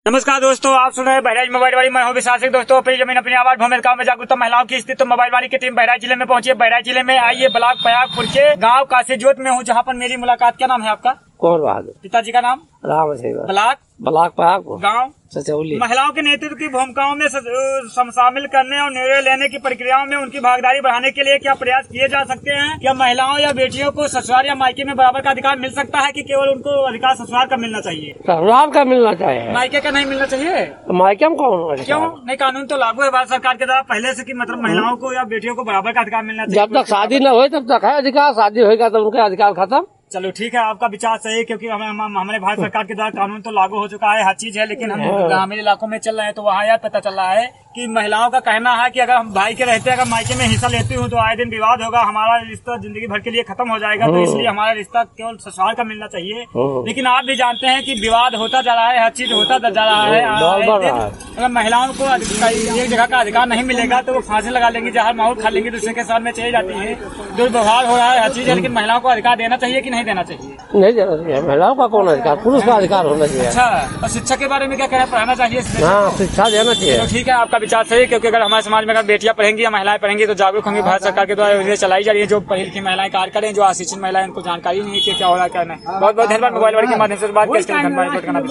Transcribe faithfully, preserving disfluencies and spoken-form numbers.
नमस्कार दोस्तों, आप सुन रहे हैं बहराइच मोबाइल वाली। मैं हूं विशासिक। दोस्तों, अपनी जमीन अपनी आवाज भूमि गांव में जागरूकता महिलाओं की स्थिति। तो मोबाइल वाली की टीम बहराइच जिले में पहुंची है। बहराइच जिले में आइए ब्लॉक पयागपुर के गांव काशीजोत में हूं, जहां पर मेरी मुलाकात। क्या नाम है आपका? कौन बहादुर। पिताजी का नाम? राम सिंह। ब्लॉक ब्लॉक पयागपुर गाँव सचौली। महिलाओं के नेतृत्व की भूमिकाओं में शामिल करने और निर्णय लेने की प्रक्रियाओं में उनकी भागीदारी बढ़ाने के लिए क्या प्रयास किए जा सकते हैं? क्या महिलाओं या बेटियों को ससुराल या मायके में बराबर का अधिकार मिल सकता है कि केवल उनको अधिकार ससुराल का मिलना चाहिए? ससुराल का मिलना चाहिए, मायके का नहीं मिलना चाहिए। तो मायके में कौन? क्यों नहीं? कानून तो लागू है भारत सरकार के द्वारा पहले से कि मतलब महिलाओं को या बेटियों को बराबर का अधिकार मिलना चाहिए। जब तक शादी न हो तब तक है अधिकार, शादी होगा तब उनका अधिकार खत्म। चलो ठीक है, आपका विचार सही है, क्योंकि हमें हम, हमारे भारत सरकार के द्वारा कानून तो लागू हो चुका है, हर चीज है, लेकिन हम ग्रामीण इलाकों में चल रहे हैं तो वहाँ यह पता चल रहा है कि महिलाओं का कहना है कि अगर हम भाई के रहते अगर मायके में हिस्सा लेती हूँ तो आए दिन विवाद होगा, हमारा रिश्ता जिंदगी भर के लिए खत्म हो जाएगा। तो इसलिए हमारा रिश्ता केवल ससुराल का मिलना चाहिए। लेकिन आप भी जानते हैं कि विवाद होता जा रहा है, हर चीज होता जा रहा है। अगर महिलाओं को एक जगह का अधिकार नहीं मिलेगा तो वो फांसी लगा लेंगी, जहाँ माहौल खा लेंगी, दूसरे के साथ में चली जाती है, दुर्व्यवहार हो रहा है, हर चीज है। लेकिन महिलाओं को अधिकार देना चाहिए कि नहीं देना चाहिए? नहीं देना चाहिए। महिलाओं का कौन अधिकार? पुरुष का अधिकार होना चाहिए। अच्छा, और शिक्षा के बारे में क्या कहना? पढ़ाना चाहिए? हाँ, शिक्षा देना चाहिए। तो ठीक है, आपका विचार सही है, क्योंकि अगर हमारे समाज में अगर बेटियां पढ़ेंगी या महिलाएं पढ़ेंगी तो जागरूक होंगी। भारत सरकार के द्वारा योजना चलाई जा रही है, जो पढ़ी लिखी महिलाएं कार्य करें, जो अशिक्षित महिलाएं उनको जानकारी नहीं है कि क्या हो रहा है क्या नहीं। बहुत बहुत धन्यवाद। मोबाइल वाले के माध्यम से बात करते हैं।